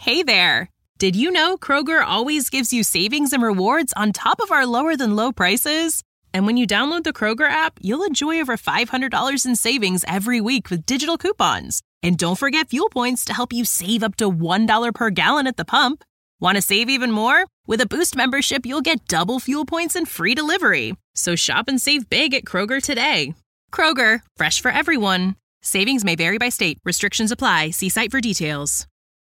Hey there! Did you know Kroger always gives you savings and rewards on top of our lower-than-low prices? And when you download the Kroger app, you'll enjoy over $500 in savings every week with digital coupons. And don't forget fuel points to help you save up to $1 per gallon at the pump. Want to save even more? With a Boost membership, you'll get double fuel points and free delivery. So shop and save big at Kroger today. Kroger, fresh for everyone. Savings may vary by state. Restrictions apply. See site for details.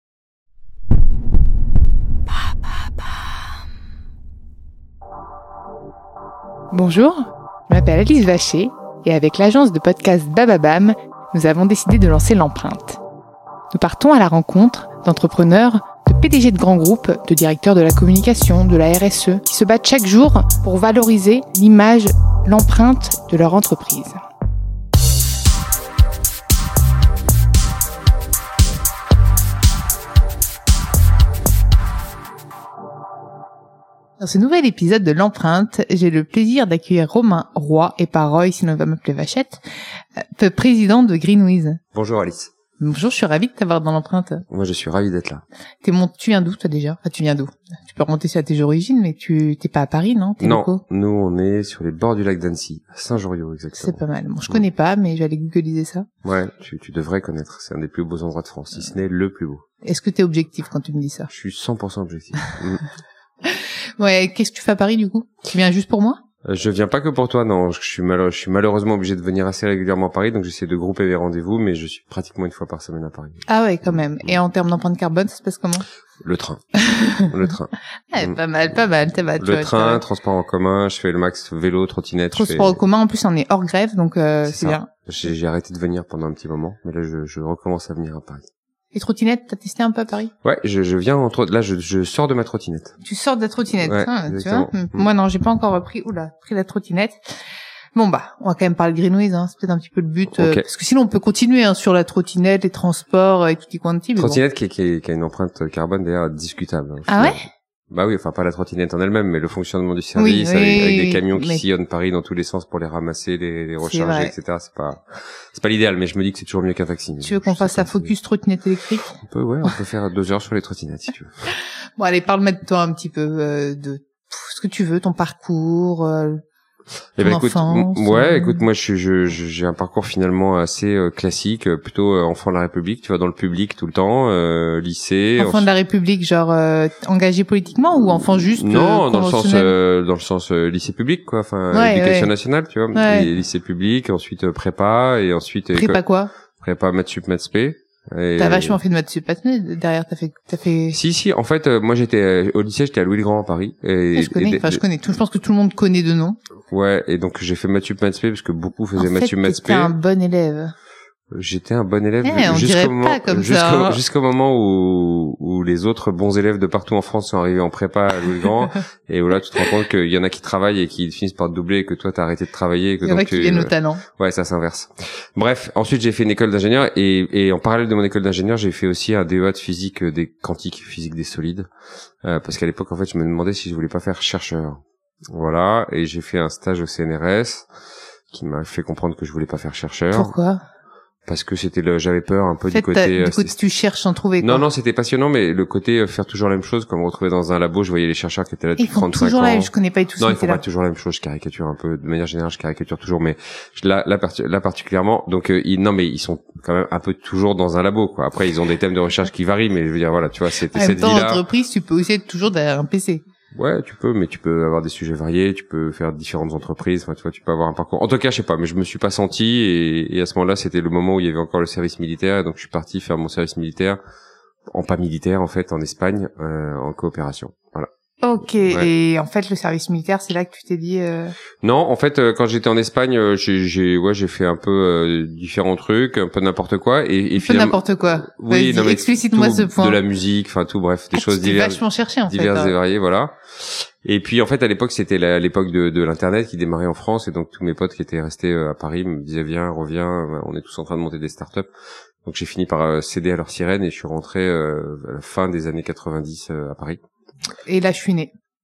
Bonjour, je m'appelle Alice Vacher et avec l'agence de podcast Bababam, nous avons décidé de lancer l'empreinte. Nous partons à la rencontre d'entrepreneurs, de PDG de grands groupes, de directeurs de la communication, de la RSE, qui se battent chaque jour pour valoriser l'image, l'empreinte de leur entreprise. Dans ce nouvel épisode de l'empreinte, j'ai le plaisir d'accueillir Romain Roy, et pas Roy, sinon il va m'appeler Vachette, président de Greenwiz. Bonjour Alice. Bonjour, je suis ravie de t'avoir dans l'empreinte. Moi je suis ravi d'être là. Tu viens d'où toi déjà? Enfin, tu viens d'où? Tu peux remonter sur tes origines, mais t'es pas à Paris, non? Non, locaux. Nous on est sur les bords du lac d'Annecy, à Saint-Joriot exactement. C'est pas mal. Bon, je connais pas, mais je vais aller googliser ça. Ouais, tu devrais connaître. C'est un des plus beaux endroits de France, si ce n'est le plus beau. Est-ce que t'es objectif quand tu me dis ça? Je suis 100% objectif. Ouais, qu'est-ce que tu fais à Paris du coup? Tu viens juste pour moi? Je viens pas que pour toi, non. Je suis malheureusement obligé de venir assez régulièrement à Paris, donc j'essaie de grouper mes rendez-vous, mais je suis pratiquement une fois par semaine à Paris. Ah ouais, quand même. Et en termes d'empreinte carbone, ça se passe comment? Le train. Le train. Pas mal, Le train, transport en commun, je fais le max vélo, trottinette. Transport en commun, en plus on est hors grève, donc c'est bien. J'ai arrêté de venir pendant un petit moment, mais là je recommence à venir à Paris. Et trottinette, t'as testé un peu à Paris? Ouais, je viens là je sors de ma trottinette. Tu sors de la trottinette, ouais, tu vois. Moi non, j'ai pas encore pris la trottinette. Bon bah, on va quand même parler de Greenwiz, hein. C'est peut-être un petit peu le but, okay. Parce que sinon on peut continuer sur la trottinette, les transports et tutti quanti. Trottinette qui a une empreinte carbone d'ailleurs discutable. Ah ouais? Bah oui, enfin pas la trottinette en elle-même, mais le fonctionnement du service avec des camions qui sillonnent Paris dans tous les sens pour les ramasser, les recharger, etc. C'est pas l'idéal, mais je me dis que c'est toujours mieux qu'un taxi. Tu veux qu'on fasse la focus trottinette électrique? On peut faire 2 heures sur les trottinettes si tu veux. Bon allez, parle-moi de toi un petit peu, de ce que tu veux, ton parcours, écoute, moi j'ai un parcours finalement assez classique, plutôt enfant de la République, tu vois, dans le public tout le temps, lycée. Enfant de la République, genre engagé politiquement ou enfant juste Non, dans le sens lycée public quoi, enfin éducation nationale, tu vois, et lycée public, ensuite prépa et ensuite prépa quoi? Prépa maths sup maths spé. T'as vachement fait de maths sup, derrière t'as fait. Si, en fait, moi j'étais au lycée, j'étais à Louis-le-Grand à Paris. Je connais. Je pense que tout le monde connaît de nom. Ouais, et donc j'ai fait maths sup maths spé parce que beaucoup faisaient maths sup maths spé. T'étais un bon élève. J'étais un bon élève jusqu'au moment où les autres bons élèves de partout en France sont arrivés en prépa à Louis-le-Grand et voilà, tu te rends compte qu'il y en a qui travaillent et qui finissent par te doubler et que toi t'as arrêté de travailler et que il y en a qui viennent au talent. Ouais, ça s'inverse. Bref, ensuite j'ai fait une école d'ingénieur et en parallèle de mon école d'ingénieur, j'ai fait aussi un DEA de physique des quantiques, physique des solides parce qu'à l'époque en fait, je me demandais si je voulais pas faire chercheur. Voilà, et j'ai fait un stage au CNRS qui m'a fait comprendre que je voulais pas faire chercheur. Pourquoi? Parce que j'avais peur un peu du côté tu cherches sans trouver quoi. Non, c'était passionnant, mais le côté faire toujours la même chose, comme me retrouver dans un labo, je voyais les chercheurs qui étaient là depuis 35 ans. Toujours là, je connais pas tout ça. Non, ils font pas toujours la même chose, je caricature un peu, de manière générale, je caricature toujours, mais là particulièrement, donc ils sont quand même un peu toujours dans un labo, quoi. Après, ils ont des thèmes de recherche qui varient, mais je veux dire, voilà, tu vois, c'était cette vie-là. En entreprise, tu peux aussi être toujours derrière un PC. Ouais, tu peux, mais tu peux avoir des sujets variés, tu peux faire différentes entreprises, enfin, tu vois, tu peux avoir un parcours. En tout cas, je sais pas, mais je me suis pas senti, et à ce moment-là, c'était le moment où il y avait encore le service militaire, et donc je suis parti faire mon service militaire, pas militaire, en fait, en Espagne, en coopération. Voilà. Ok, ouais. Et en fait, le service militaire, c'est là que tu t'es dit... Non, en fait, quand j'étais en Espagne, j'ai fait un peu différents trucs, un peu n'importe quoi, et finalement... n'importe quoi. Oui, non, mais explicite-moi ce point. De la musique, enfin tout, bref, des choses diverses. Vachement cherché, en diverses et variées, voilà. Et puis en fait, à l'époque, c'était l'époque de l'internet qui démarrait en France, et donc tous mes potes qui étaient restés à Paris me disaient viens, reviens, on est tous en train de monter des startups. Donc j'ai fini par céder à leur sirène et je suis rentré à la fin des années 90 à Paris. Et là, je suis né.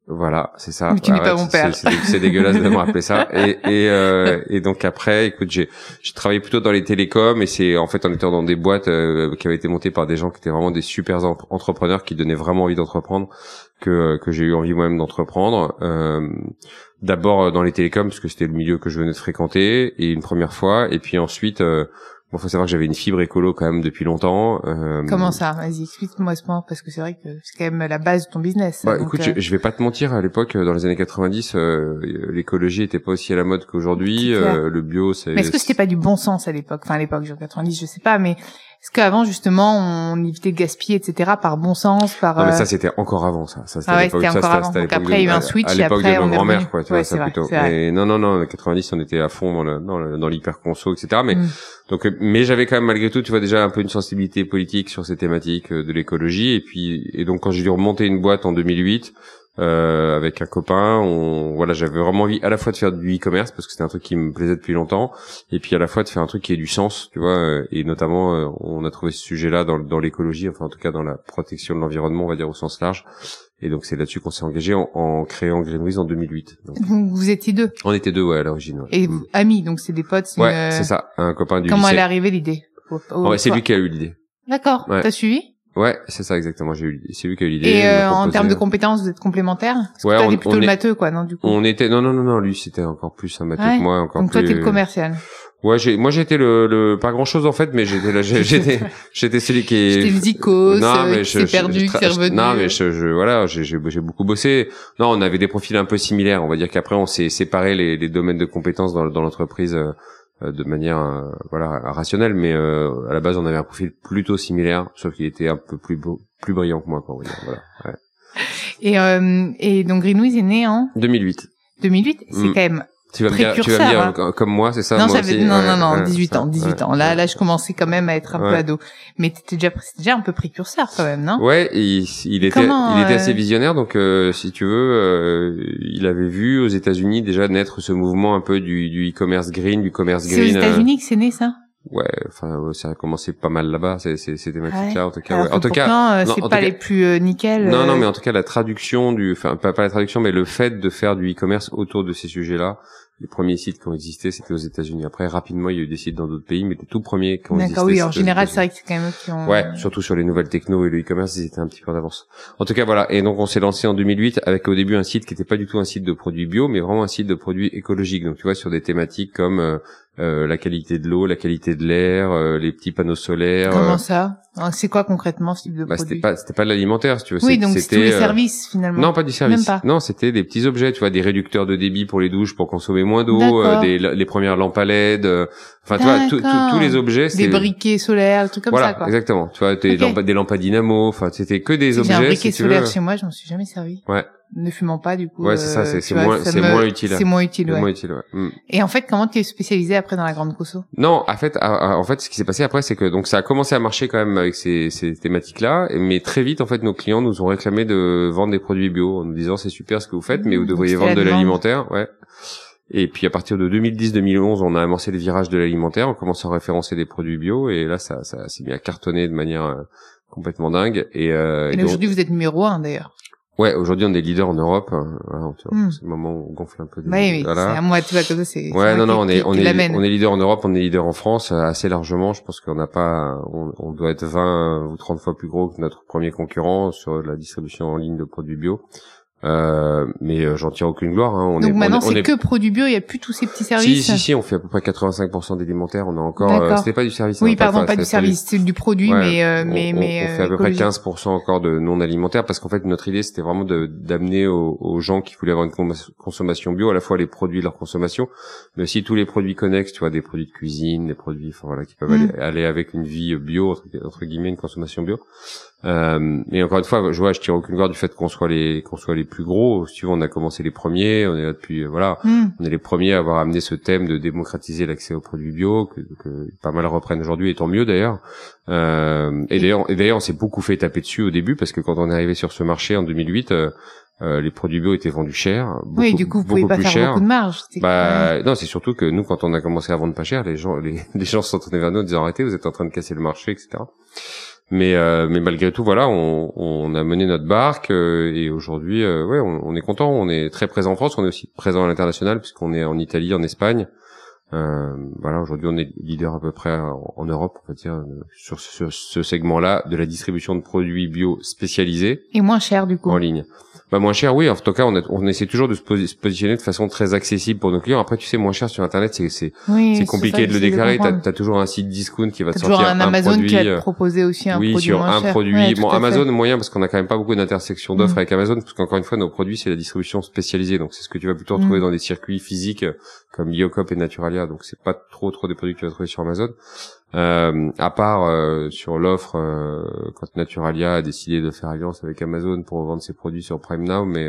Voilà, c'est ça. Mais tu n'es pas mon père. C'est dégueulasse de me rappeler ça. Et donc après, écoute, j'ai travaillé plutôt dans les télécoms et c'est en fait on était dans des boîtes qui avaient été montées par des gens qui étaient vraiment des super entrepreneurs qui donnaient vraiment envie d'entreprendre que j'ai eu envie moi-même d'entreprendre. D'abord dans les télécoms parce que c'était le milieu que je venais de fréquenter et une première fois et puis ensuite bon, faut savoir que j'avais une fibre écolo quand même depuis longtemps. Comment ça? Vas-y, explique-moi ce point, parce que c'est vrai que c'est quand même la base de ton business. Bah, écoute, je vais pas te mentir, à l'époque, dans les années 90, l'écologie était pas aussi à la mode qu'aujourd'hui. Le bio, c'est... Mais est-ce que c'était pas du bon sens à l'époque? Enfin, à l'époque, genre 90, je sais pas, mais est-ce qu'avant, justement, on évitait de gaspiller, etc., par bon sens, par... Non, mais ça, c'était encore avant, ça. Ça, c'était encore avant. Donc après, il y a eu un switch, et après, on est grand-mère, quoi, tu vois, ça vrai, plutôt. Mais non, 90, on était à fond dans l'hyper-conso, etc., mais, donc, mais j'avais quand même, malgré tout, tu vois, déjà un peu une sensibilité politique sur ces thématiques de l'écologie, et donc, quand j'ai dû remonter une boîte en 2008, avec un copain, voilà, j'avais vraiment envie à la fois de faire du e-commerce parce que c'était un truc qui me plaisait depuis longtemps, et puis à la fois de faire un truc qui ait du sens, tu vois, et notamment on a trouvé ce sujet-là dans l'écologie, enfin en tout cas dans la protection de l'environnement, on va dire au sens large, et donc c'est là-dessus qu'on s'est engagé en créant Greenwiz en 2008. Donc, vous étiez deux? On était deux, ouais, à l'origine. Ouais. Et vous, amis, donc c'est des potes? Ouais, c'est ça, un copain du lycée. Comment elle est arrivée l'idée? Ouais, c'est lui qui a eu l'idée. D'accord, ouais. T'as suivi? Ouais, c'est ça exactement. C'est lui qui a eu l'idée. Et en termes de compétences, vous êtes complémentaires? Parce que toi, t'es plutôt le matheux, quoi, non, du coup. On était non, lui c'était encore plus un matheux que moi, encore donc plus. Donc toi, t'es le commercial. Ouais, moi j'étais le pas grand chose en fait, mais j'étais celui qui est. J'étais le zikos, qui s'est perdu, qui est revenu. Non, mais voilà, j'ai beaucoup bossé. Non, on avait des profils un peu similaires. On va dire qu'après on s'est séparé les domaines de compétences dans l'entreprise. De manière voilà rationnelle, mais à la base on avait un profil plutôt similaire, sauf qu'il était un peu plus brillant que moi, quoi, on va dire. Voilà. Ouais. Et donc Greenwiz est né en 2008. 2008, c'est quand même tu vas me dire comme moi, c'est ça? Non, moi aussi, non, 18 ans. Là, je commençais quand même à être un peu ado. Mais c'était déjà un peu précurseur, quand même, non? Ouais, il était assez visionnaire, donc, si tu veux, il avait vu aux États-Unis déjà naître ce mouvement un peu du e-commerce green, du commerce green. C'est aux États-Unis que c'est né, ça? Ouais, enfin, ça a commencé pas mal là-bas, ces thématiques-là, en tout cas. Alors ouais. En tout cas, c'est pas les plus nickel. Non, mais en tout cas, la traduction pas la traduction, mais le fait de faire du e-commerce autour de ces sujets-là, les premiers sites qui ont existé, c'était aux États-Unis. Après, rapidement, il y a eu des sites dans d'autres pays, mais les tout premiers qui ont existé. D'accord, oui, en général, c'est vrai que c'est quand même eux qui ont... Ouais, surtout sur les nouvelles techno et le e-commerce, ils étaient un petit peu en avance. En tout cas, voilà. Et donc, on s'est lancé en 2008 avec au début un site qui était pas du tout un site de produits bio, mais vraiment un site de produits écologiques. Donc, tu vois, sur des thématiques comme la qualité de l'eau, la qualité de l'air, les petits panneaux solaires. Comment ça? C'est quoi concrètement ce type de produit? C'était pas de l'alimentaire, si tu veux. Oui, donc c'était tous les services finalement. Non, pas du service. Même pas. Non, c'était des petits objets, tu vois, des réducteurs de débit pour les douches pour consommer moins d'eau, les premières lampes à LED, enfin tu vois, tous les objets, des briquets solaires, des trucs comme ça, quoi. Exactement. Tu vois, des lampes à dynamo, enfin c'était que des objets. J'ai un briquet solaire chez moi, je m'en suis jamais servi. Ouais. Ne fumant pas, du coup. Ouais, c'est ça, c'est moins utile. C'est moins utile, ouais. Moins utile, ouais. Et en fait, comment tu es spécialisé après dans la grande conso? Non, en fait, ce qui s'est passé après, c'est que donc ça a commencé à marcher quand même avec ces thématiques-là, mais très vite, en fait, nos clients nous ont réclamé de vendre des produits bio en nous disant c'est super ce que vous faites, mais vous devriez vendre de l'alimentaire, ouais. Et puis à partir de 2010-2011, on a amorcé le virage de l'alimentaire, on commence à référencer des produits bio, et là, ça s'est mis à cartonner de manière complètement dingue. Et aujourd'hui, vous êtes numéro 1 d'ailleurs. Ouais, aujourd'hui on est leader en Europe. Voilà, tu vois, c'est le moment où on gonfle un peu. Oui, voilà. C'est à moi, tu vois, comme ça, c'est. Ouais, non, on est leader en Europe, on est leader en France assez largement. Je pense qu'on n'a pas, on doit être 20 ou 30 fois plus gros que notre premier concurrent sur la distribution en ligne de produits bio. Mais j'en tire aucune gloire. Hein. Donc maintenant c'est que produits bio, il y a plus tous ces petits services. Si, on fait à peu près 85% d'alimentaire. On a encore. C'était pas du service. Oui, pardon, pas du service, c'est du produit, ouais, mais on fait à peu près 15% encore de non alimentaire parce qu'en fait notre idée c'était vraiment d'amener aux gens qui voulaient avoir une consommation bio à la fois les produits de leur consommation, mais aussi tous les produits connexes, tu vois, des produits de cuisine, des produits, enfin voilà, qui peuvent aller avec une vie bio entre guillemets, une consommation bio. Mais encore une fois, je tire aucune gloire du fait qu'on soit les plus gros. Si tu veux, on a commencé les premiers, on est là depuis, voilà, on est les premiers à avoir amené ce thème de démocratiser l'accès aux produits bio, que pas mal reprennent aujourd'hui, et tant mieux d'ailleurs. Et d'ailleurs, on s'est beaucoup fait taper dessus au début parce que quand on est arrivé sur ce marché en 2008, les produits bio étaient vendus cher. Oui, du coup, vous pouvez pas faire beaucoup de marge. Non, c'est surtout que nous, quand on a commencé à vendre pas cher, les gens se sont tournés vers nous en disant arrêtez, vous êtes en train de casser le marché, etc. Mais malgré tout, voilà, on a mené notre barque et aujourd'hui, on est content. On est très présent en France. On est aussi présent à l'international puisqu'on est en Italie, en Espagne. Voilà, aujourd'hui, on est leader à peu près en Europe, on va dire, sur ce segment-là de la distribution de produits bio spécialisés. Et moins cher, du coup. En ligne. Moins cher, oui. En tout cas, on essaie toujours de se positionner de façon très accessible pour nos clients. Après, tu sais, moins cher sur Internet, c'est compliqué de le déclarer. T'as toujours un site discount qui va te sortir un Amazon produit. Qui va te proposer aussi un produit sur moins un cher. produit. Ouais, bon, Amazon, moyen, parce qu'on a quand même pas beaucoup d'intersections d'offres avec Amazon, parce qu'encore une fois, nos produits, c'est la distribution spécialisée. Donc, c'est ce que tu vas plutôt retrouver dans des circuits physiques, comme Biocop et Naturalia. Donc, c'est pas trop des produits que tu vas trouver sur Amazon. À part sur l'offre quand Naturalia a décidé de faire alliance avec Amazon pour vendre ses produits sur Prime Now, mais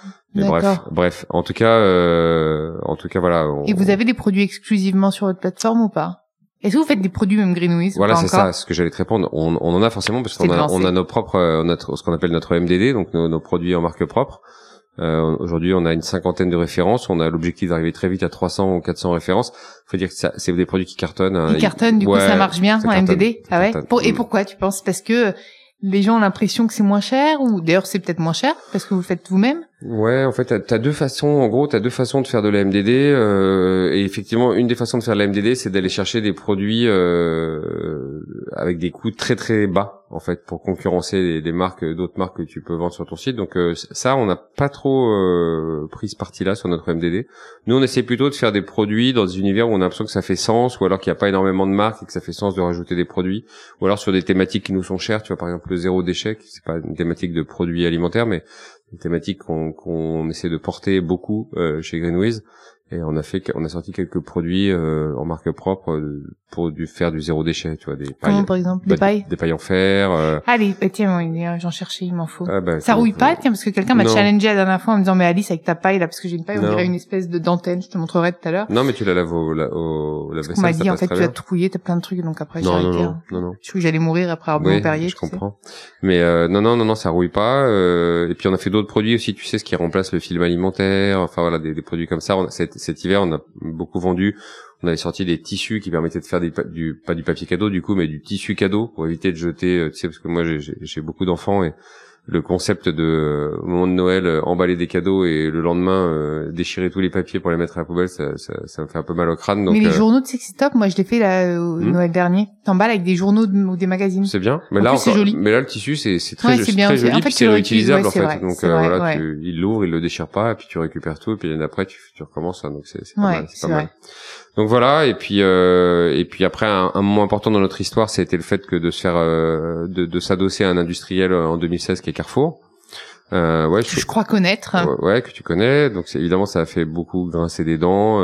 bref, en tout cas voilà. Et vous avez des produits exclusivement sur votre plateforme ou pas? Est-ce que vous faites des produits même Greenwiz? Voilà, c'est ça, ce que j'allais te répondre. On en a forcément parce qu'on a nos propres, ce qu'on appelle notre MDD, donc nos produits en marque propre. Aujourd'hui, on a une 50aine de références. On a l'objectif d'arriver très vite à 300 ou 400 références. Faut dire que c'est des produits qui cartonnent. Ils cartonnent, du coup, ça marche bien en MDD. Ah ouais. Et pourquoi tu penses? Parce que les gens ont l'impression que c'est moins cher, ou d'ailleurs c'est peut-être moins cher parce que vous le faites vous-même? Ouais, en fait, t'as deux façons de faire de la MDD, et effectivement, une des façons de faire de la MDD, c'est d'aller chercher des produits avec des coûts très très bas, en fait, pour concurrencer d'autres marques que tu peux vendre sur ton site. Donc ça, on n'a pas trop pris ce parti-là sur notre MDD. Nous, on essaie plutôt de faire des produits dans des univers où on a l'impression que ça fait sens, ou alors qu'il n'y a pas énormément de marques et que ça fait sens de rajouter des produits, ou alors sur des thématiques qui nous sont chères. Tu vois, par exemple, le zéro déchet, c'est pas une thématique de produits alimentaires, mais une thématique qu'on essaie de porter beaucoup chez Greenwiz, et on a sorti quelques produits en marque propre pour faire du zéro déchet, tu vois, des pailles. Comment, par exemple, des pailles? Des pailles en fer. Allez, tiens, j'en cherchais, il m'en faut. Ah, ça rouille pas, tiens, parce que quelqu'un m'a challengé la dernière fois en me disant, mais Alice, avec ta paille là, parce que j'ai une paille, on dirait une espèce de dentelle, je te montrerai tout à l'heure. Non, mais tu la laves au lave-vaisselle. On m'a dit, en fait, tu vas tout rouiller, t'as plein de trucs, donc après, j'ai arrêté. Non. Je crois que j'allais mourir après avoir bu mon Perrier. Je comprends. Mais non, ça rouille pas. Et puis on a fait d'autres produits aussi, tu sais, ce qui remplace le film alimentaire. Enfin voilà, des produits comme ça. Cet hiver, on a beaucoup vendu. On avait sorti des tissus qui permettaient de faire pas du papier cadeau du coup, mais du tissu cadeau pour éviter de jeter. Tu sais, parce que moi j'ai beaucoup d'enfants et le concept de au moment de Noël emballer des cadeaux et le lendemain déchirer tous les papiers pour les mettre à la poubelle, ça me fait un peu mal au crâne. Donc, mais les journaux de Sexy Top, moi je l'ai fait là au Noël dernier. T'emballes avec des journaux ou des magazines. C'est bien. Mais c'est joli. Mais là le tissu c'est très joli, en fait, puis c'est réutilisable en fait. Vrai, donc voilà, il l'ouvre, il le déchire pas, et puis tu récupères tout, et puis l'année d'après tu recommences. Donc c'est pas mal. C'est pas mal. Donc voilà, et puis après un moment important dans notre histoire, ça a été le fait que de se faire de s'adosser à un industriel en 2016 qui est Carrefour. Je crois connaître. Ouais, que tu connais. Donc évidemment ça a fait beaucoup grincer des dents.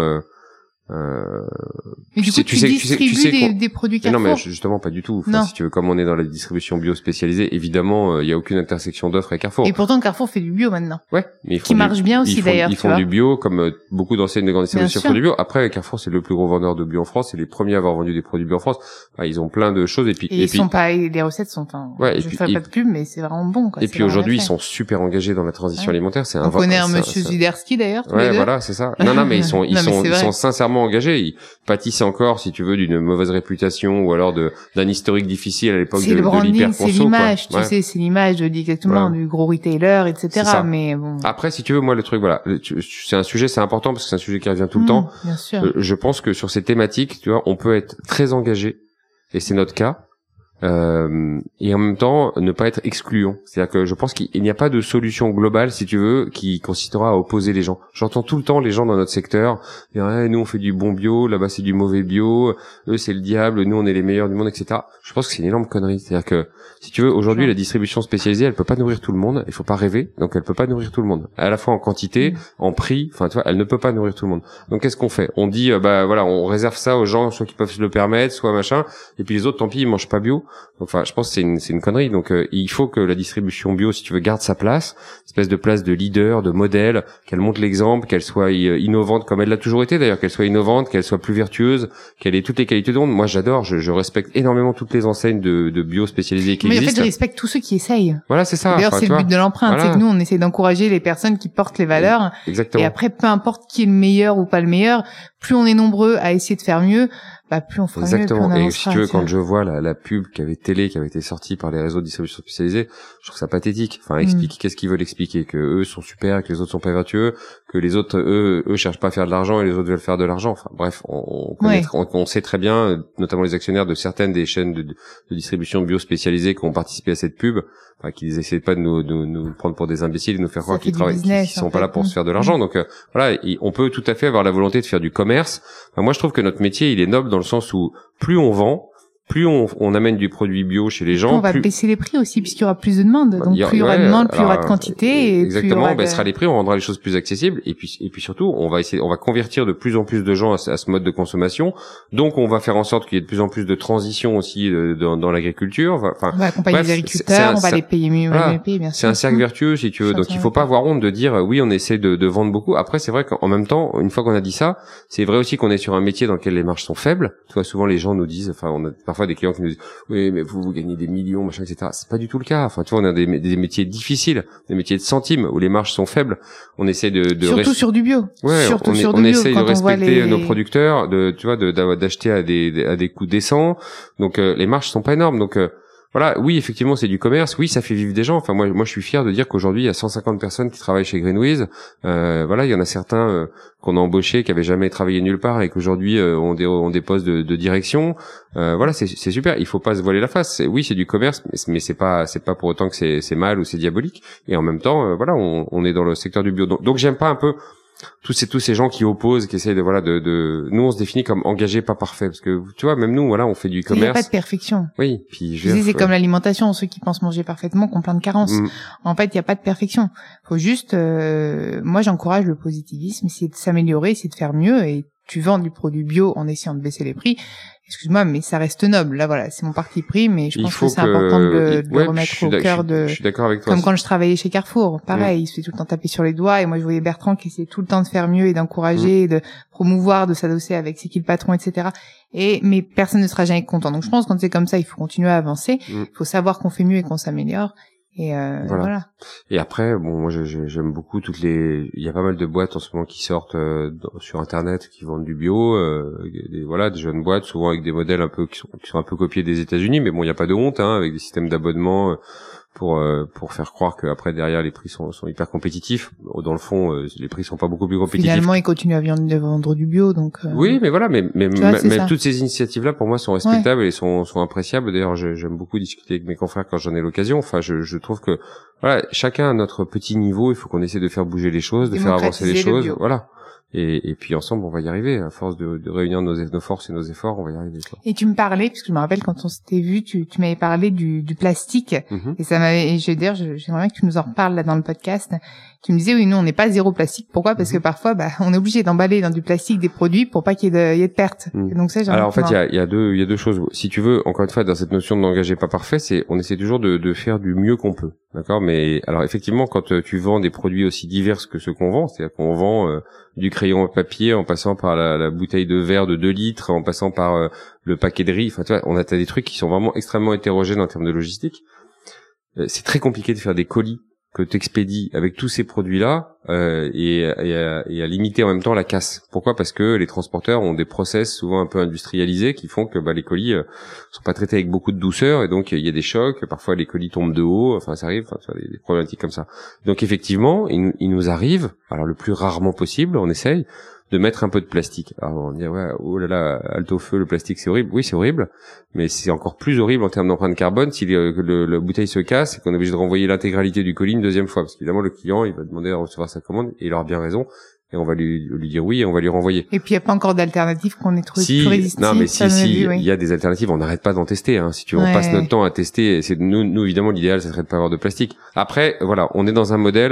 Mais du coup, tu distribues des produits Carrefour. Non, mais justement pas du tout. Enfin, si tu veux, comme on est dans la distribution bio spécialisée, évidemment, il y a aucune intersection d'offres avec Carrefour. Et pourtant, Carrefour fait du bio maintenant. Ouais, mais qui marche bien aussi d'ailleurs. Ils font du bio, comme beaucoup d'enseignes de grande distribution font du bio. Après, Carrefour, c'est le plus gros vendeur de bio en France. C'est les premiers à avoir vendu des produits bio en France. Enfin, ils ont plein de choses. Et puis les recettes sont. Je fais pas de pub, mais c'est vraiment bon. Et puis aujourd'hui, ils sont super engagés dans la transition alimentaire. On connaît un monsieur Zuderski d'ailleurs. Ouais, voilà, c'est ça. Non, mais ils sont sincèrement engagés. Ils pâtissent encore, si tu veux, d'une mauvaise réputation ou alors d'un historique difficile à l'époque de l'hyperconso. C'est l'image, tu sais, c'est l'image exactement du gros retailer, etc. Mais bon. Après, si tu veux, moi, le truc, voilà, c'est un sujet, c'est important parce que c'est un sujet qui revient tout le temps. Bien sûr. Je pense que sur ces thématiques, tu vois, on peut être très engagé, et c'est notre cas. Et en même temps ne pas être excluant. C'est-à-dire que je pense qu'il n'y a pas de solution globale, si tu veux, qui consistera à opposer les gens. J'entends tout le temps les gens dans notre secteur dire nous on fait du bon bio, là-bas c'est du mauvais bio, eux c'est le diable, nous on est les meilleurs du monde, etc. Je pense que c'est une énorme connerie. C'est-à-dire que si tu veux, aujourd'hui la distribution spécialisée, elle peut pas nourrir tout le monde. Il faut pas rêver. Donc elle peut pas nourrir tout le monde. À la fois en quantité, en prix. Enfin tu vois, elle ne peut pas nourrir tout le monde. Donc qu'est-ce qu'on fait? On dit voilà, on réserve ça aux gens soit qui peuvent se le permettre, soit machin. Et puis les autres, tant pis, ils mangent pas bio. Donc, enfin, je pense que c'est une connerie. Donc, il faut que la distribution bio, si tu veux, garde sa place, espèce de place de leader, de modèle, qu'elle montre l'exemple, qu'elle soit innovante comme elle l'a toujours été d'ailleurs, qu'elle soit innovante, qu'elle soit plus vertueuse, qu'elle ait toutes les qualités du monde. Moi, j'adore, je respecte énormément toutes les enseignes de bio spécialisées qui existent. Mais en fait, je respecte tous ceux qui essayent. Voilà, c'est ça. D'ailleurs, c'est le but de l'empreinte, c'est que nous, on essaie d'encourager les personnes qui portent les valeurs. Exactement. Et après, peu importe qui est le meilleur ou pas le meilleur, plus on est nombreux à essayer de faire mieux, bah plus on fera Exactement. mieux, plus on avancera. Et si tu veux, quand je vois la pub qui avait été sortie par les réseaux de distribution spécialisés, je trouve ça pathétique. Enfin, expliquer qu'est-ce qu'ils veulent expliquer, que eux sont super, que les autres sont pas vertueux, que les autres eux cherchent pas à faire de l'argent et les autres veulent faire de l'argent. Enfin bref, on sait très bien, notamment les actionnaires de certaines des chaînes de distribution bio spécialisées qui ont participé à cette pub, enfin qu'ils essaient pas de nous prendre pour des imbéciles et nous faire croire qu'ils travaillent, qu'ils sont pas là pour se faire de l'argent. Donc voilà, on peut tout à fait avoir la volonté de faire du commerce. Enfin, moi je trouve que notre métier il est noble dans le sens où plus on vend, plus on amène du produit bio chez les gens, on va baisser les prix aussi puisqu'il y aura plus de demande. Donc plus il y aura de demande, plus il y aura de quantité. Exactement, on baissera les prix, on rendra les choses plus accessibles et puis surtout on va convertir de plus en plus de gens à ce mode de consommation. Donc on va faire en sorte qu'il y ait de plus en plus de transition aussi dans l'agriculture. Enfin, on va accompagner les agriculteurs, on va les payer mieux, bien sûr. C'est un cercle vertueux si tu veux. Donc il faut pas avoir honte de dire oui, on essaie de vendre beaucoup. Après c'est vrai qu'en même temps, une fois qu'on a dit ça, c'est vrai aussi qu'on est sur un métier dans lequel les marges sont faibles. Tu vois, souvent les gens nous disent, enfin on a parfois des clients qui nous disent oui mais vous gagnez des millions machin etc. C'est pas du tout le cas. Enfin tu vois, on a des métiers difficiles, des métiers de centimes où les marges sont faibles. On essaie de surtout sur du bio. Ouais, on essaie de respecter nos producteurs, d'acheter à des coûts décents. Donc les marges sont pas énormes. Donc voilà, oui, effectivement, c'est du commerce. Oui, ça fait vivre des gens. Enfin, moi, je suis fier de dire qu'aujourd'hui, il y a 150 personnes qui travaillent chez Greenwiz. Voilà, il y en a certains qu'on a embauchés, qui avaient jamais travaillé nulle part et qu'aujourd'hui ont des postes de direction. Voilà, c'est super. Il faut pas se voiler la face. Oui, c'est du commerce, mais c'est pas pour autant que c'est mal ou c'est diabolique. Et en même temps, voilà, on est dans le secteur du bio. Donc j'aime pas un peu tous ces gens qui opposent, qui essayent de nous on se définit comme engagés pas parfaits parce que tu vois même nous voilà on fait du commerce. Il n'y a pas de perfection. Oui, puis c'est comme l'alimentation, ceux qui pensent manger parfaitement ont plein de carences. En fait, il n'y a pas de perfection. Faut juste moi j'encourage le positivisme, c'est de s'améliorer, c'est de faire mieux et tu vends du produit bio en essayant de baisser les prix. Excuse-moi, mais ça reste noble. Là, voilà, c'est mon parti pris, mais je pense que c'est important de le remettre au cœur de... Je suis d'accord avec toi. Comme quand je travaillais chez Carrefour. Pareil, il se fait tout le temps taper sur les doigts, et moi, je voyais Bertrand qui essayait tout le temps de faire mieux et d'encourager, et de promouvoir, de s'adosser avec c'est qui le patron, etc. Mais personne ne sera jamais content. Donc, je pense que quand c'est comme ça, il faut continuer à avancer. Il faut savoir qu'on fait mieux et qu'on s'améliore. Et voilà. Et après, bon, moi j'aime beaucoup il y a pas mal de boîtes en ce moment qui sortent sur internet qui vendent du bio, des jeunes boîtes souvent avec des modèles un peu qui sont un peu copiés des États-Unis, mais bon, il y a pas de honte avec des systèmes d'abonnement pour faire croire que après derrière les prix sont hyper compétitifs. Dans le fond, les prix sont pas beaucoup plus compétitifs. Finalement, ils continuent à vendre du bio, donc. Oui, mais voilà, mais toutes ces initiatives-là pour moi sont respectables et sont appréciables. D'ailleurs, j'aime beaucoup discuter avec mes confrères quand j'en ai l'occasion. Enfin, je trouve que voilà, chacun à notre petit niveau, il faut qu'on essaie de faire bouger les choses, de faire avancer les choses. Voilà. Et puis ensemble on va y arriver, à force de réunir nos forces et nos efforts, on va y arriver, quoi. Et tu me parlais, parce que je me rappelle quand on s'était vu, tu m'avais parlé du plastique, et ça m'avait, j'aimerais bien que tu nous en reparles là dans le podcast. Tu me disais oui, nous on n'est pas zéro plastique. Pourquoi? Parce que parfois on est obligé d'emballer dans du plastique des produits pour pas qu'il y ait de pertes. Et donc ça, alors en fait il y a deux choses. Si tu veux, encore une fois, dans cette notion d'engager pas parfait, on essaie toujours de faire du mieux qu'on peut, d'accord? Mais alors effectivement, quand tu vends des produits aussi divers que ceux qu'on vend, c'est-à-dire qu'on vend du crayon à papier en passant par la bouteille de verre de 2 litres, en passant par le paquet de riz, enfin tu vois, t'as des trucs qui sont vraiment extrêmement hétérogènes en termes de logistique. C'est très compliqué de faire des colis que t'expédies avec tous ces produits-là et à limiter en même temps la casse. Pourquoi? Parce que les transporteurs ont des process souvent un peu industrialisés qui font que les colis sont pas traités avec beaucoup de douceur et donc il y a des chocs. Parfois les colis tombent de haut. Enfin ça arrive. Enfin tu vois, des problématiques comme ça. Donc effectivement, il nous arrive, alors le plus rarement possible, on essaye de mettre un peu de plastique. Alors on dit ouais, oh là là, halte au feu, le plastique c'est horrible. Oui, c'est horrible, mais c'est encore plus horrible en termes d'empreinte carbone si la bouteille se casse et qu'on est obligé de renvoyer l'intégralité du colis une deuxième fois, parce qu'évidemment le client il va demander à recevoir sa commande et il aura bien raison. Et on va lui dire oui et on va lui renvoyer. Et puis il n'y a pas encore d'alternatives qu'on ait trouvé plus résistives. Non mais il y a des alternatives, on n'arrête pas d'en tester. Si tu veux, on passe notre temps à tester. C'est nous évidemment l'idéal, ça serait de pas avoir de plastique. Après voilà, on est dans un modèle.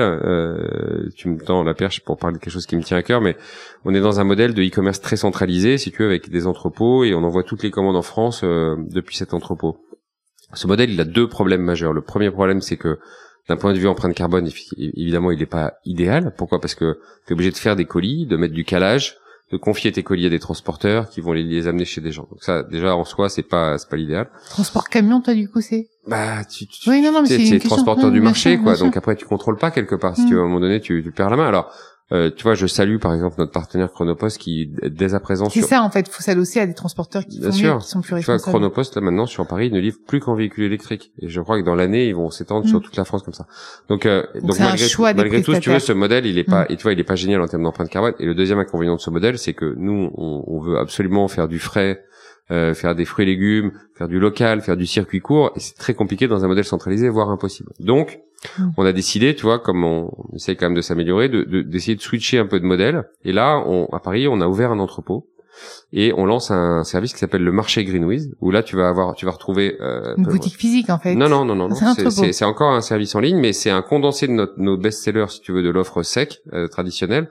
Tu me tends la perche pour parler de quelque chose qui me tient à cœur, mais on est dans un modèle de e-commerce très centralisé, si tu veux, avec des entrepôts et on envoie toutes les commandes en France depuis cet entrepôt. Ce modèle, il a deux problèmes majeurs. Le premier problème, c'est que d'un point de vue empreinte carbone, évidemment, il n'est pas idéal. Pourquoi? Parce que tu es obligé de faire des colis, de mettre du calage, de confier tes colis à des transporteurs qui vont les amener chez des gens. Donc ça, déjà, en soi, c'est pas l'idéal. Transport camion, toi, du coup, c'est? Oui, non, mais c'est transporteur du marché, quoi. Donc après, tu contrôles pas quelque part. Si tu veux, à un moment donné, tu perds la main. Alors, tu vois, je salue par exemple notre partenaire Chronopost qui dès à présent c'est ça en fait, faut s'adosser à des transporteurs qui font mieux, qui sont plus responsables. Tu vois, Chronopost là maintenant sur Paris ne livre plus qu'en véhicule électrique et je crois que dans l'année ils vont s'étendre sur toute la France comme ça. Donc malgré tout, si tu veux, ce modèle il est pas et tu vois il est pas génial en termes d'empreinte carbone. Et le deuxième inconvénient de ce modèle, c'est que nous on veut absolument faire du frais, faire des fruits et légumes, faire du local, faire du circuit court, et c'est très compliqué dans un modèle centralisé, voire impossible. Donc, on a décidé, tu vois, comme on essaie quand même de s'améliorer, d'essayer de switcher un peu de modèle. Et là, à Paris, on a ouvert un entrepôt et on lance un service qui s'appelle le marché Greenwiz, où là, tu vas retrouver une boutique phisique en fait. Non. C'est encore un service en ligne, mais c'est un condensé de nos best-sellers, si tu veux, de l'offre sec traditionnelle.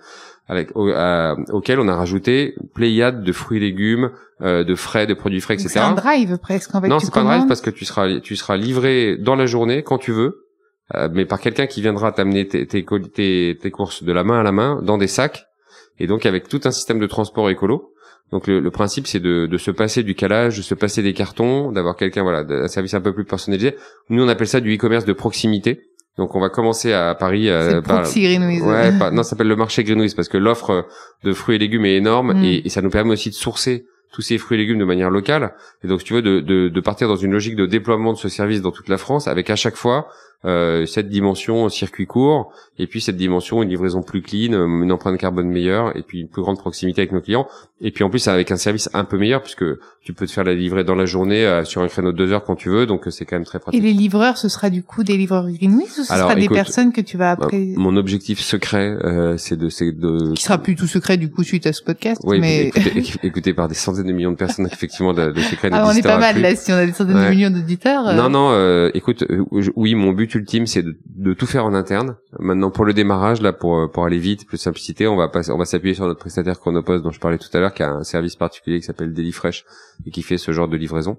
Auquel on a rajouté une pléiade de fruits et légumes, de frais, de produits frais, etc. C'est un drive presque en fait. Non, c'est pas un drive parce que tu seras livré dans la journée quand tu veux, mais par quelqu'un qui viendra t'amener tes courses de la main à la main dans des sacs, et donc avec tout un système de transport écolo. Donc le principe c'est de se passer du calage, de se passer des cartons, d'avoir quelqu'un un service un peu plus personnalisé. Nous on appelle ça du e-commerce de proximité. Donc on va commencer à Paris Proxy Greenwiz. Ça s'appelle le marché Greenwiz parce que l'offre de fruits et légumes est énorme et ça nous permet aussi de sourcer tous ces fruits et légumes de manière locale. Et donc si tu veux de partir dans une logique de déploiement de ce service dans toute la France avec à chaque fois cette dimension circuit court et puis cette dimension une livraison plus clean, une empreinte carbone meilleure et puis une plus grande proximité avec nos clients et puis en plus avec un service un peu meilleur puisque tu peux te faire la livrer dans la journée sur un créneau de 2 heures quand tu veux, donc c'est quand même très pratique. Et les livreurs, ce sera du coup des livreurs Greenwiz ou ce sera des personnes que tu vas après mon objectif secret c'est de qui sera plus tout secret du coup suite à ce podcast, oui, mais écouté par des centaines de millions de personnes effectivement le secret on est pas mal là si on a des centaines de millions d'auditeurs. Non, écoute, oui, mon but ultime c'est de tout faire en interne. Maintenant pour le démarrage là pour aller vite, plus simplicité, on va s'appuyer sur notre prestataire Chronopost dont je parlais tout à l'heure qui a un service particulier qui s'appelle Delifresh et qui fait ce genre de livraison.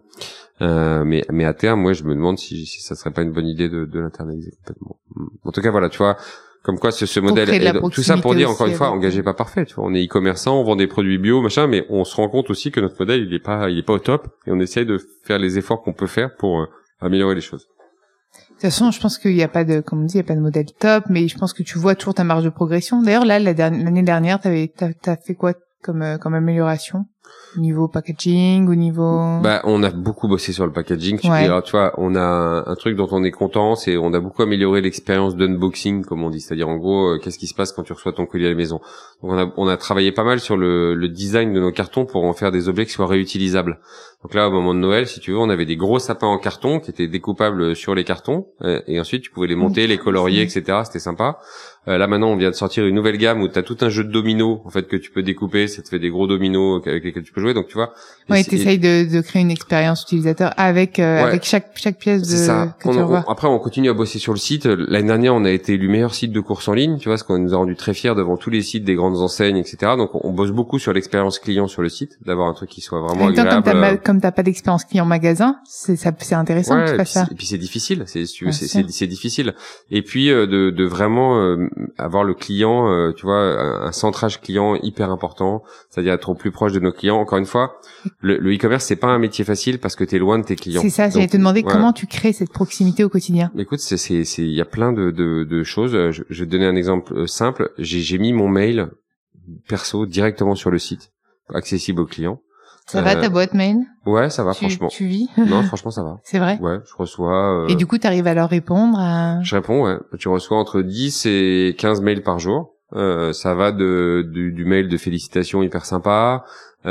Mais à terme, moi je me demande si ça serait pas une bonne idée de l'internaliser complètement. En tout cas voilà, tu vois, comme quoi ce modèle tout ça pour dire encore une fois, engagé pas parfait, tu vois, on est e-commerçant, on vend des produits bio, machin, mais on se rend compte aussi que notre modèle il est pas au top et on essaye de faire les efforts qu'on peut faire pour améliorer les choses. De toute façon, je pense qu'il y a pas de, comme on dit, il y a pas de modèle top, mais je pense que tu vois toujours ta marge de progression. D'ailleurs, là, l'année dernière, t'as fait quoi comme amélioration? Au niveau packaging, au niveau... on a beaucoup bossé sur le packaging. Tu vois, on a un truc dont on est content, c'est on a beaucoup amélioré l'expérience d'unboxing, comme on dit. C'est-à-dire, en gros, qu'est-ce qui se passe quand tu reçois ton colis à la maison. Donc, on a travaillé pas mal sur le design de nos cartons pour en faire des objets qui soient réutilisables. Donc là, au moment de Noël, si tu veux, on avait des gros sapins en carton qui étaient découpables sur les cartons. Et ensuite, tu pouvais les monter, les colorier, etc. C'était sympa. Là, maintenant, on vient de sortir une nouvelle gamme où tu as tout un jeu de dominos, en fait, que tu peux découper. Ça te fait des gros dominos avec lesquels tu peux jouer. Donc, tu vois. Ouais, t'essayes de créer une expérience utilisateur avec chaque pièce de, ça. que tu revois. Après, on continue à bosser sur le site. L'année dernière, on a été élu meilleur site de course en ligne. Tu vois, ce qu'on nous a rendu très fiers devant tous les sites des grandes enseignes, etc. Donc, on bosse beaucoup sur l'expérience client sur le site, d'avoir un truc qui soit vraiment agréable. Comme t'as pas d'expérience client magasin, c'est intéressant que tu fasses ça. Et puis c'est difficile, c'est difficile. Et puis de vraiment avoir le client, tu vois, un centrage client hyper important, c'est-à-dire être au plus proche de nos clients. Encore une fois, le e-commerce c'est pas un métier facile parce que t'es loin de tes clients. C'est ça, j'allais te demander comment tu crées cette proximité au quotidien. Écoute, il y a plein de choses. Je vais te donner un exemple simple. J'ai mis mon mail perso directement sur le site, accessible aux clients. Ça va ta boîte mail? Ouais, ça va, franchement. Tu vis? Non, franchement, ça va. C'est vrai? Ouais, je reçois... Et du coup, t'arrives à leur répondre Je réponds, ouais. Tu reçois entre 10 et 15 mails par jour. Ça va du mail de félicitations hyper sympa,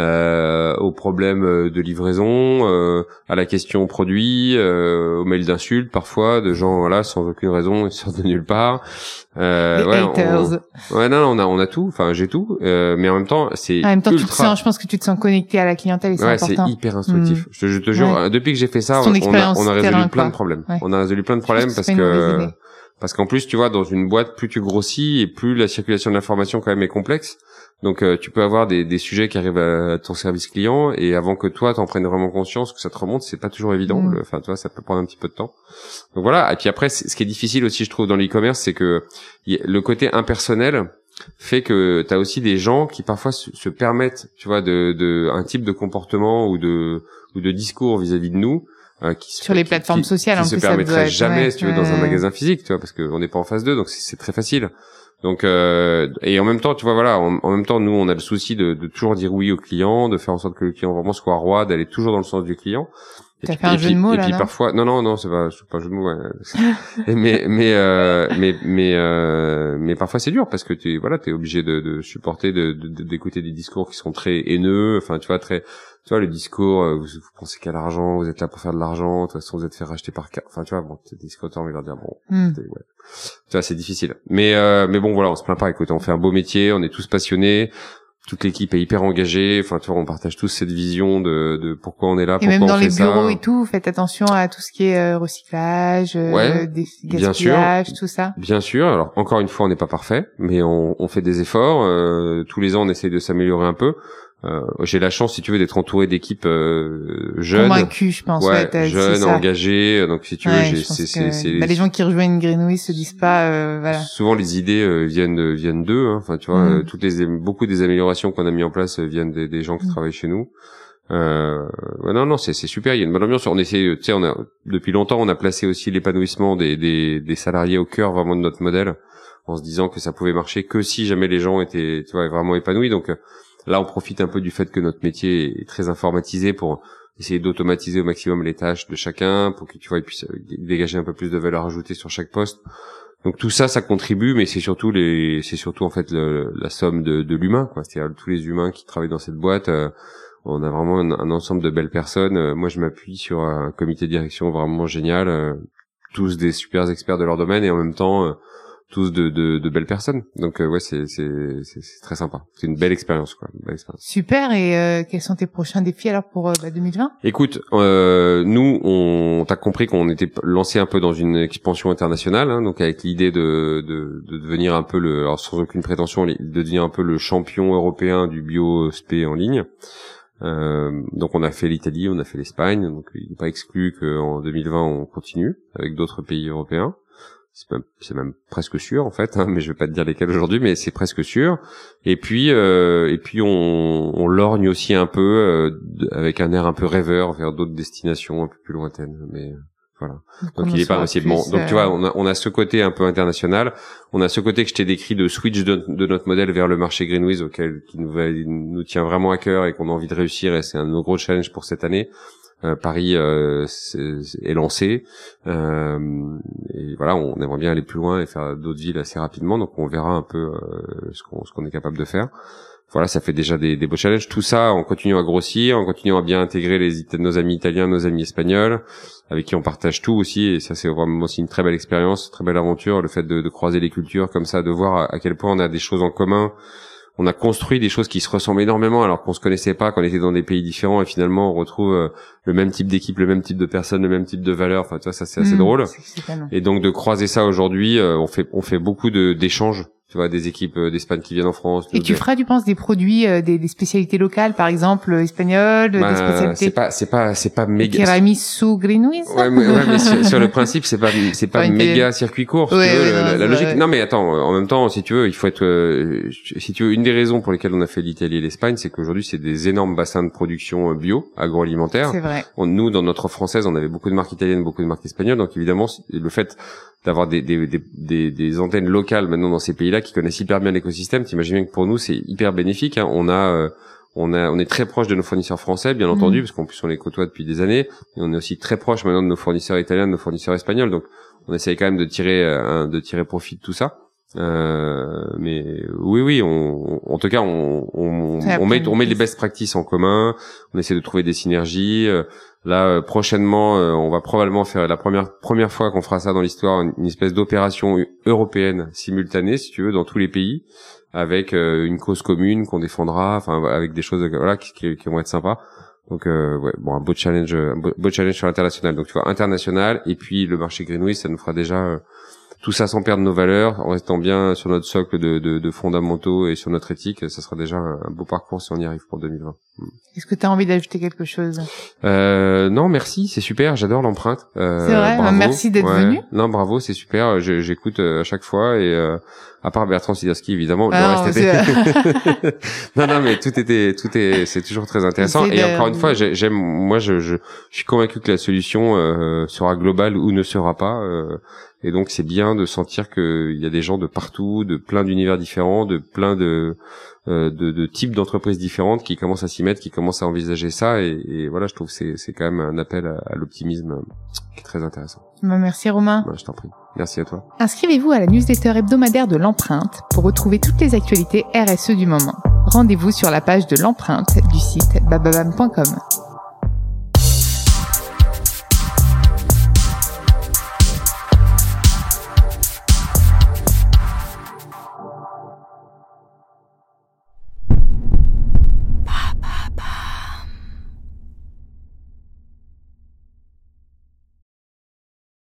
au problème de livraison, à la question produit, au mail d'insultes parfois, de gens, voilà, sans aucune raison, ils sortent de nulle part. Haters. On a tout, enfin j'ai tout, mais en même temps je pense que tu te sens connecté à la clientèle et c'est important. C'est hyper instructif. Je te jure, depuis que j'ai fait ça, on a résolu plein de problèmes. Ouais. On a résolu plein de problèmes parce qu'en plus, tu vois, dans une boîte, plus tu grossis et plus la circulation de l'information quand même est complexe. Donc tu peux avoir des sujets qui arrivent à ton service client et avant que toi t'en prennes vraiment conscience, que ça te remonte, c'est pas toujours évident. Enfin, tu vois, ça peut prendre un petit peu de temps. Donc voilà. Et puis après, ce qui est difficile aussi, je trouve, dans l'e-commerce, c'est que le côté impersonnel fait que t'as aussi des gens qui parfois se permettent, tu vois, de un type de comportement ou de discours vis-à-vis de nous. Sur les plateformes sociales, qui se permettrait jamais, si tu veux, dans un magasin physique, tu vois, parce qu'on n'est pas en phase 2, donc c'est très facile. Donc et en même temps, tu vois, voilà, en même temps, nous, on a le souci de toujours dire oui au client, de faire en sorte que le client vraiment soit roi, d'aller toujours dans le sens du client. T'as fait un jeu de mots, là, et puis non parfois, non, c'est pas un jeu de mots. Ouais. mais parfois c'est dur parce que t'es obligé de supporter, d'écouter des discours qui sont très haineux. Enfin, tu vois, le discours, vous pensez qu'à l'argent, vous êtes là pour faire de l'argent, de toute façon vous êtes fait racheter par, enfin, tu vois, bon, t'es discours, on va leur dire bon, ouais. Tu vois, c'est difficile. Mais bon, voilà, on se plaint pas. Écoute, on fait un beau métier, on est tous passionnés. Toute l'équipe est hyper engagée. Enfin, tu vois, on partage tous cette vision de pourquoi on est là, pourquoi on fait ça. Et même dans les bureaux et tout, vous faites attention à tout ce qui est recyclage, gaspillage, tout ça. Bien sûr. Alors, encore une fois, on n'est pas parfait, mais on fait des efforts. Tous les ans, on essaye de s'améliorer un peu. J'ai la chance, si tu veux, d'être entouré d'équipes jeunes, convaincus, je pense, jeunes, engagés. Donc, si tu veux, les gens qui rejoignent Greenwiz se disent pas, voilà. Souvent, les idées viennent d'eux. Hein. Enfin, tu vois, beaucoup des améliorations qu'on a mis en place viennent des gens qui travaillent chez nous. Non, c'est super. Il y a une bonne ambiance. On essaie, tu sais, depuis longtemps, on a placé aussi l'épanouissement des salariés au cœur vraiment de notre modèle, en se disant que ça pouvait marcher que si jamais les gens étaient, tu vois, vraiment épanouis. Donc là, on profite un peu du fait que notre métier est très informatisé pour essayer d'automatiser au maximum les tâches de chacun, pour que, tu vois, ils puissent dégager un peu plus de valeur ajoutée sur chaque poste. Donc tout ça, ça contribue, mais c'est surtout en fait la somme de l'humain, quoi. C'est-à-dire tous les humains qui travaillent dans cette boîte. On a vraiment un ensemble de belles personnes. Moi, je m'appuie sur un comité de direction vraiment génial, tous des super experts de leur domaine et en même temps tous de belles personnes. Donc ouais, c'est très sympa. C'est une belle expérience, quoi. Une belle expérience. Super. Et quels sont tes prochains défis alors pour 2020? Écoute, nous, t'as compris qu'on était lancé un peu dans une expansion internationale, hein, donc avec l'idée de devenir un peu alors sans aucune prétention, de devenir un peu le champion européen du bio-spé en ligne. Donc on a fait l'Italie, on a fait l'Espagne, donc il n'est pas exclu qu'en 2020 on continue avec d'autres pays européens. C'est même presque sûr en fait, hein, mais je vais pas te dire lesquels aujourd'hui, mais c'est presque sûr. Et puis on lorgne aussi un peu avec un air un peu rêveur vers d'autres destinations un peu plus lointaines, mais voilà. Donc il est pas aussi bon. Donc tu vois, on a ce côté un peu international, on a ce côté que je t'ai décrit de switch de notre modèle vers le marché Greenwiz qui nous tient vraiment à cœur et qu'on a envie de réussir, et c'est un de nos gros challenges pour cette année. Paris est lancé, et voilà, on aimerait bien aller plus loin et faire d'autres villes assez rapidement, donc on verra un peu ce qu'on est capable de faire. Voilà, ça fait déjà des beaux challenges. Tout ça en continuant à grossir, en continuant à bien intégrer nos amis italiens, nos amis espagnols, avec qui on partage tout aussi, et ça c'est vraiment aussi une très belle expérience, très belle aventure, le fait de croiser les cultures comme ça, de voir à quel point on a des choses en commun. On a construit des choses qui se ressemblent énormément alors qu'on se connaissait pas, qu'on était dans des pays différents, et finalement on retrouve le même type d'équipe, le même type de personnes, le même type de valeurs. Enfin, tu vois, ça c'est assez drôle. Et donc de croiser ça aujourd'hui, on fait beaucoup d'échanges. Tu vois, des équipes d'Espagne qui viennent en France. Et tu feras, tu penses, des produits, des spécialités locales, par exemple, espagnoles, des spécialités. C'est pas méga. Tiramisu Greenwiz. Ouais, mais sur le principe, c'est pas méga circuit court. Si tu veux, la logique. Non, mais attends, en même temps, si tu veux, il faut être, si tu veux, une des raisons pour lesquelles on a fait l'Italie et l'Espagne, c'est qu'aujourd'hui, c'est des énormes bassins de production bio, agroalimentaire. C'est vrai. Nous, dans notre offre française, on avait beaucoup de marques italiennes, beaucoup de marques espagnoles, donc évidemment, le fait d'avoir des antennes locales maintenant dans ces pays-là qui connaissent hyper bien l'écosystème, t'imagines bien que pour nous c'est hyper bénéfique, hein. On est très proche de nos fournisseurs français, bien entendu, parce qu'en plus on les côtoie depuis des années, et on est aussi très proche maintenant de nos fournisseurs italiens, de nos fournisseurs espagnols, donc on essaye quand même de tirer profit de tout ça. Mais oui, en tout cas on met les best practices en commun, on essaie de trouver des synergies. Là, prochainement, on va probablement faire la première fois qu'on fera ça dans l'histoire, une espèce d'opération européenne simultanée, si tu veux, dans tous les pays, avec une cause commune qu'on défendra, enfin avec des choses voilà qui vont être sympas. Donc ouais, bon, un beau challenge sur l'international. Donc tu vois, international, et puis le marché Greenwiz, ça nous fera déjà tout ça sans perdre nos valeurs, en restant bien sur notre socle de fondamentaux et sur notre éthique. Ça sera déjà un beau parcours si on y arrive pour 2020. Est-ce que tu as envie d'ajouter quelque chose? Non, merci, c'est super, j'adore l'empreinte. C'est vrai, bravo. Merci d'être venu. Non, bravo, c'est super, j'écoute à chaque fois, et à part Bertrand Siderski évidemment, le reste était non, mais c'est toujours très intéressant. Et encore une fois, je suis convaincu que la solution sera globale ou ne sera pas. Et donc c'est bien de sentir qu'il y a des gens de partout, de plein d'univers différents, de plein de types d'entreprises différentes qui commencent à s'y mettre, qui commencent à envisager ça. Et voilà, je trouve que c'est quand même un appel à l'optimisme qui est très intéressant. Merci Romain. Je t'en prie. Merci à toi. Inscrivez-vous à la newsletter hebdomadaire de l'Empreinte pour retrouver toutes les actualités RSE du moment. Rendez-vous sur la page de l'Empreinte du site bababam.com.